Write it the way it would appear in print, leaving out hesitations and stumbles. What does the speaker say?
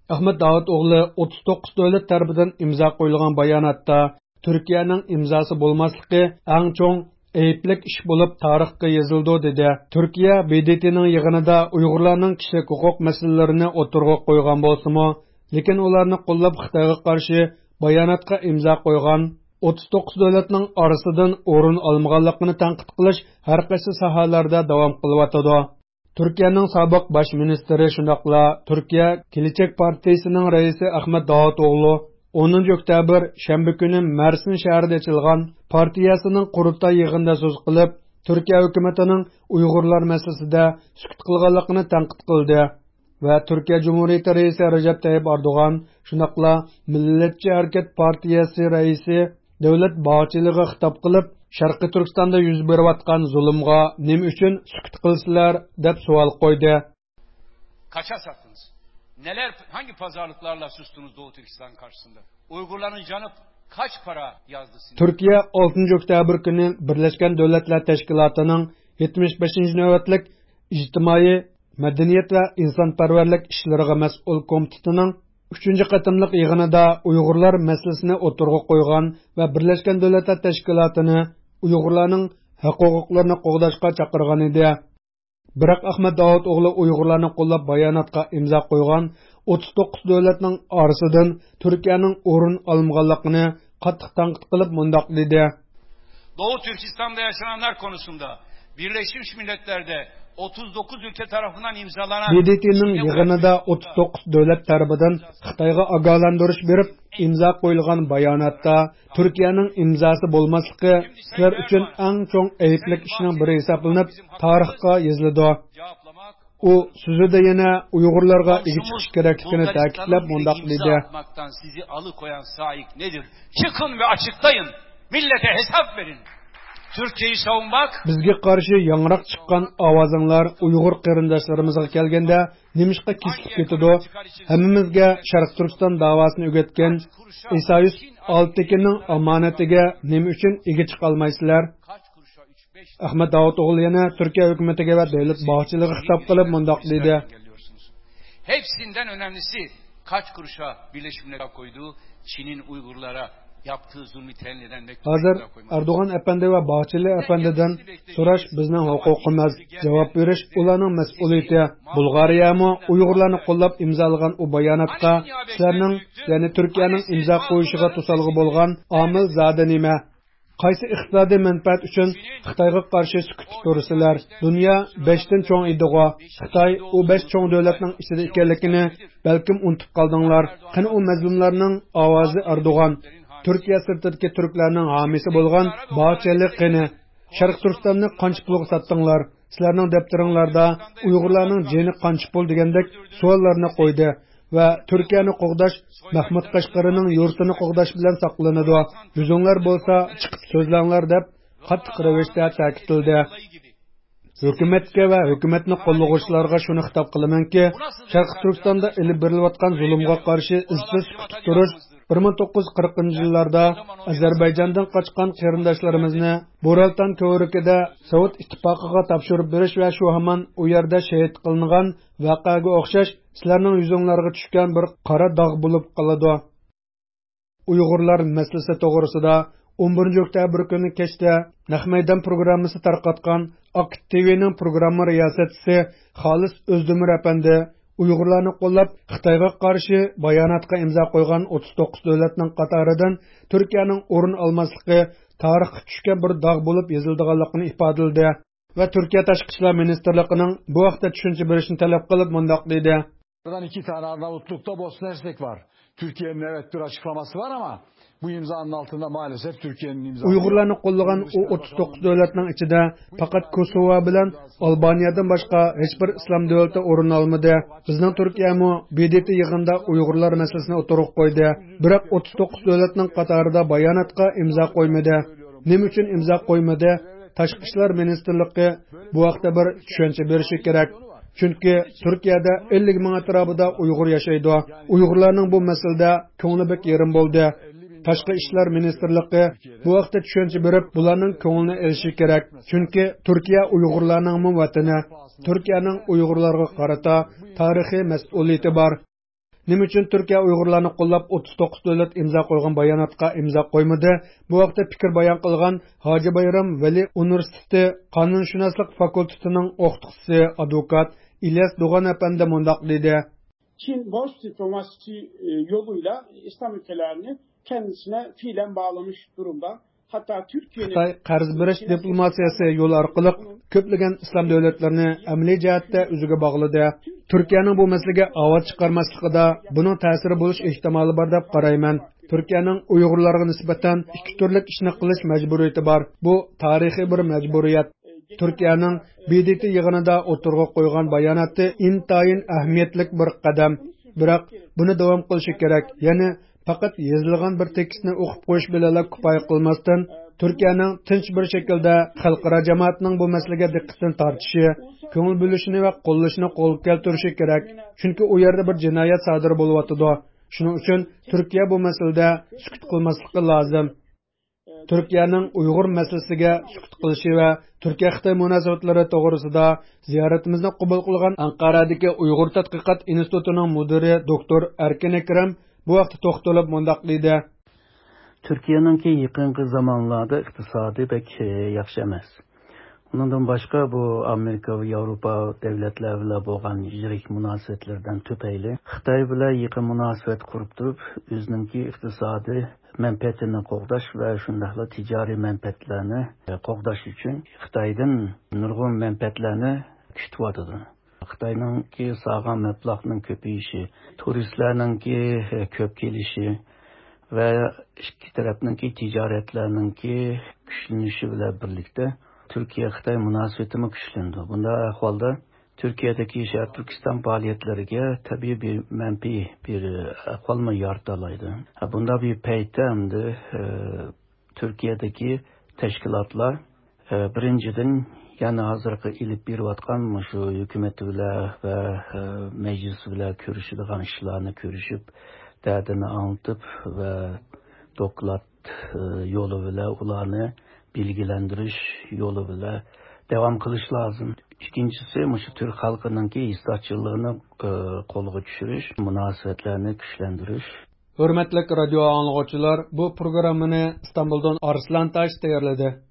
Ahmet Davutoğlu 39 davlat tarafidan imzo qo'yilgan bayonotda Turkiyaning imzosi bo'lmasligi eng cho'ng ayiblik ish bo'lib tarixga yozildi dedi. Turkiya BDTning yig'inida Uyg'urlarning kishilik huquq masalalarini o'tirg'a qo'ygan bo'lsa-mu, lekin ularni qo'llab Xitoyga qarshi bayonotga imzo qo'ygan 39 davlatning orasidan o'rin olmaganligini tanqid qilish har qaysi sohalarda davom qilyotdi. Turkiyaning sobiq bosh ministri shundoqla Turkiya Kelajak partiyasining raisi Ahmet Davutoğlu 10 oktyabr shanba kuni Mersin shahrida ochilgan partiyasining qurultoy yig'inida so'z qilib, Turkiya hukumatining Uyg'urlar masalasida sukut qilganligini tanqid qildi va Turkiya Cumhuriyeti raisi Recep Tayyip Erdo'g'an shundoqla Millatchi harakat partiyasi raisi davlat boshchiligiga xitob qilib, Sharqiy Turkistonda yuz berayotgan zulmga nima uchun sukut qilsizlar deb savol qo'ydi. Kaça sattınız? Hangi pazarlıklarla sustunuz Doğu Türkistan karşısında? Uygurların canı kaç para yazdı sizin? Türkiye 6 oktyabr günü Birleşken Devletler Teşkilatı'nın 75. növetlik ijtimoiy, madaniyat ve insonparvarlik ishlariga mas'ul komitetining 3. qatimliq yig'inida Uyg'urlar masalasini o'tirg'a qo'ygan va Birleşken Devletler Teşkilatı'ni Uyg'urlarning huquqlarini qo'g'dashga chaqirgan edi. Biroq Ahmet Davutoğlu Uyg'urlarni qo'llab bayonotga imzo qo'ygan 39 davlatning orasidan Turkiyaning o'rin olmaganligini qattiq tanqid qilib mundoq dedi. Doğu Türkistan'da yaşananlar konusunda Birleşmiş Milletler'de 39 ülke tarafından imzalanan BDT'nin yig'inida 39 davlat tarafidan Xitoyga ogohlantirish berib imzo qo'yilgan bayonotda Turkiyaning imzosi bo'lmasligi sizlar uchun eng cho'ng ayiblik ishning biri hisoblanib tarixga yoziladi. U so'zida yana Uyg'urlarga ega chiqish kerakligini ta'kidlab mundoq dedi. Sizi alıkoyan saik nedir? Çıkın ve açıklayın. Millete hesap verin. Türkiye'yi savunmak bizga qarshi yangroq chiqqan ovozinglar Uyg'ur qarindoshlarimizga kelganda nimishqa kesib ketadi. Hammamizga Sharq Turkiston davosini o'rgatgan Isayus Altekinning omonatiga nima uchun ega chiqa olmaysizlar? Ahmet Davutoğlu yana Türkiye hukumatiga va davlat boshchiligiga xitob qilib mundoq dedi. Hepsinden önemlisi kaç kuruşa Birleşmiş Milletler koyduğu Çin'in Uygurlara yaptığı zulmü temin eden hozir Erdo'g'an apandi va Bahçeli apandidan so'rash bizning huquqimiz, javob berish ularning mas'uliyati. Bulg'ariyami Uyg'urlarni qo'llab imzolagan u bayonotga sizlarning, ya'ni Turkiyaning imzo qo'yishiga to'salg'i bo'lgan omil zodi nima? Qaysi iqtisodiy manfaat uchun Xitoyga qarshi sukut tursizlar? Dunyo 5 dan cho'ng edigo. Xitoy u 5 cho'ng davlatning ichida ekanligini balkim unutib qoldinglar. Qani u mazlumlarning ovozi Erdo'g'an Türkiye sirtidagi turklarning homisi bo'lgan Bahçeli qini Sharq Turkistonni qancha pulga satdinglar? Sizlarning daftaringlarda Uyg'urlarning jini qancha pul degandek savollarni qo'ydi va Turkiyani qo'g'dash Mahmud Qashqarining yurtini qo'g'dash bilan saqlanadi. Yuzinglar bo'lsa chiqib so'zlanglar deb qattiq ravishda ta'kidladi. Hukumatga va hukumatni qo'llovchilarga shuni xitob qilamanki, Sharq Turkistonda ilib berilayotgan zulmga qarshi izsiz kutib turish 1940-yillarda Azerbayjondan qochgan qarindoshlarimizni Boraltan ko'rikida Sovet ittifoqiga topshirib berish va shu hamon u yerda shahid qilingan voqeaga o'xshash sizlarning yuzinglarga tushgan bir qora dog' bo'lib qoladi. Uyg'urlar masalasi to'g'risida 11 oktyabr kuni kechda Naq maydon programmasi tarqatgan Ak TV'ning programma riyosatchisi Xolis O'zdemir apandi Uyg'urlarni qo'llab Xitoyga qarshi bayonotga imzo qo'ygan 39 davlatning qatoridan Turkiyaning o'rin olmasligi tarixga tushgan bir dog' bo'lib yozilganligini ifodaladi va Turkiya Tashqi ishlar ministrligining bu vaqtda tushuncha berishni talab qilib mundoq dedi. Buradan 2 tane Arnavutluk'ta Bosna Hersek var. Türkiye'nin evet bir açıklaması var ama bu imzanın altında maalesef Türkiye'nin imzası. Uyg'urlarni qo'llagan u 39 davlatning ichida faqat Kosovo bilan Albaniyadan boshqa hech bir islom davlati o'rin olmadi. Bizning Turkiyami BDT yig'inida Uyg'urlar masalasini o'tirib qo'ydi. Biroq 39 davlatning qatorida bayonotga imzo qo'ymadi. Nima uchun imzo qo'ymadi? Tashqi ishlar ministrligi bu haqda bir tushuncha berishi kerak. Chunki Turkiyada 50 ming atrofida Uyg'ur yashaydi. Uyg'urlarning bu masalada ko'ngli bek yerim bo'ldi. Tashqi ishlar ministrligi bu vaqtda tushuncha berib, bularning ko'nglini olishi kerak. Chunki Turkiya Uyg'urlarning vatani. Turkiyaning Uyg'urlarga qarata tarixiy mas'uliyati bor. Nima uchun Turkiya Uyg'urlarni qo'llab 39 davlat imzo qo'ygan bayonotga imzo qo'ymadi? Bu vaqtda fikr bayon qilgan Hoji Bayram Veli Universiteti Qonunshunoslik fakultetining o'qituvchisi advokat İlyas Doğan Efendi mundaq dedi. Çin borç diplomasisi yoluyla İslam ülkelerini kendisine fiilen bağlamış durumda. Hatta Türkiye'nin Xitoy qarz berish diplomatsiyasi yo'li orqali ko'plagan islom davlatlarini amaliy jihatda o'ziga bog'ladi. Turkiyaning bu masalaga ovoz chiqarmasligida buning ta'siri bo'lish ehtimoli bor deb qarayman. Turkiyaning Uyg'urlarga nisbatan ikki turli ishni qilish majburiyati bor. Bu tarixiy bir majburiyat. Turkiyaning BDT yig'inida o'tirg'a qo'ygan bayonoti intayin ahamiyatli bir qadam. Biroq buni davom qilishi kerak. Ya'ni faqat yozilgan bir tekstni o'qib qo'yish bilan kifoya qilmasdan Turkiyaning tinch bir shaklda xalqaro jamoatning bu masalaga diqqatini tortishi, ko'ngil bo'lishini va qo'llashini qo'lga keltirishi kerak. Chunki u yerda bir jinoyat sodir bo'lyotidi. Shuning uchun Turkiya bu masalada sukut qilmasligi lozim. Turkiyaning Uyg'ur masalasiga sukut qilishi va Turkiya-Xitoy munosabatlari to'g'risida ziyoratimizni qabul qilgan Anqaradagi Uyg'ur tadqiqot institutining mudiri doktor Erkin Akram bu vaqtda to'xtalib mundaq deydi. Türkiye'ninki yaqinqi zamanlarda iqtisadi pek yaxshi emas. Ondan başka bu Amerika ve Avrupa devletler bilan bo'lgan yirik munosabatlardan tupayli Xitoy bilan yaqin munosabat qurib turib, o'zining iqtisodiy manfaatini qo'g'dash va shundaqla tijoriy manfaatlarni qo'g'dash uchun Xitoydan nurg'un manfaatlarni kutyotdi. Xitoyningki sog'lom mablag'ning ko'payishi, turistlarningki ko'p kelishi va ikki tarafningki tijoratlarningki kuchlanishi bilan birlikda Türkiye-Xitoy munosabati kuchlandi. Bunda ahvolda Türkiye'deki Şarkı Türkistan faaliyetleriga tabiiy bir manfiy bir ahvol yaratiladi. Bunda bir paytda hamda Türkiye'deki teşkilatlar birinchidan yani hozirgi ilib berayotgan shu hukumat bilan va majlis bilan ko'rishadigan ishlarni ko'rishib, dardini anlatib va doklad yo'li bilan ularni bilgilendirish yo'li bilan devam qilish lozim. İkincisi, shu Türk xalqininki istiqbolini qo'lga tushirish, munosabatlarni kuchlantirish. Hurmatli radio anglovchilar, bu programmani Istanbuldan Arslan Tash tayyorladi.